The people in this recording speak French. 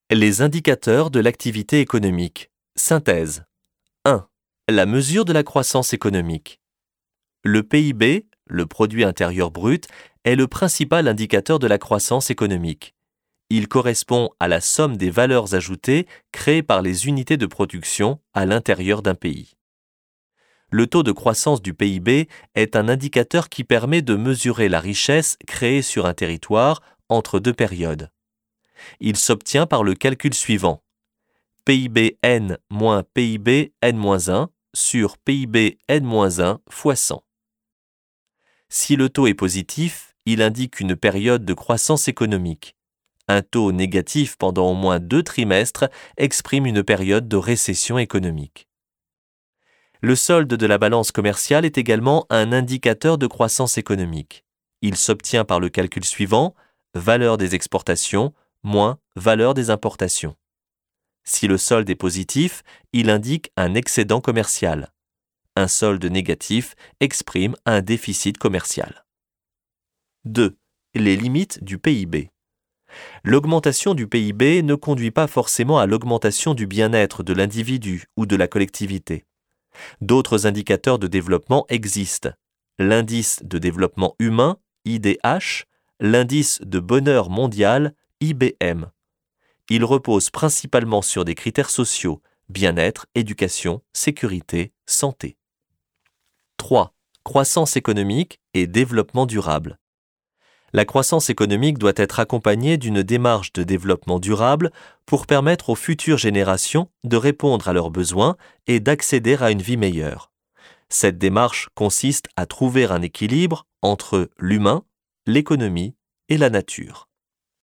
Les indicateurs de l'activité économique. Synthèse. 1. La mesure de la croissance économique. Le PIB, le produit intérieur brut, est le principal indicateur de la croissance économique. Il correspond à la somme des valeurs ajoutées créées par les unités de production à l'intérieur d'un pays. Le taux de croissance du PIB est un indicateur qui permet de mesurer la richesse créée sur un territoire entre deux périodes. Il s'obtient par le calcul suivant. PIB N moins PIB N-1 sur PIB N-1 fois 100. Si le taux est positif, il indique une période de croissance économique. Un taux négatif pendant au moins 2 trimestres exprime une période de récession économique. Le solde de la balance commerciale est également un indicateur de croissance économique. Il s'obtient par le calcul suivant, valeur des exportations moins valeur des importations. Si le solde est positif, il indique un excédent commercial. Un solde négatif exprime un déficit commercial. 2. Les limites du PIB. L'augmentation du PIB ne conduit pas forcément à l'augmentation du bien-être de l'individu ou de la collectivité. D'autres indicateurs de développement existent. L'indice de développement humain, IDH, l'indice de bonheur mondial, IBM. Il repose principalement sur des critères sociaux, bien-être, éducation, sécurité, santé. 3. Croissance économique et développement durable. La croissance économique doit être accompagnée d'une démarche de développement durable pour permettre aux futures générations de répondre à leurs besoins et d'accéder à une vie meilleure. Cette démarche consiste à trouver un équilibre entre l'humain, l'économie et la nature.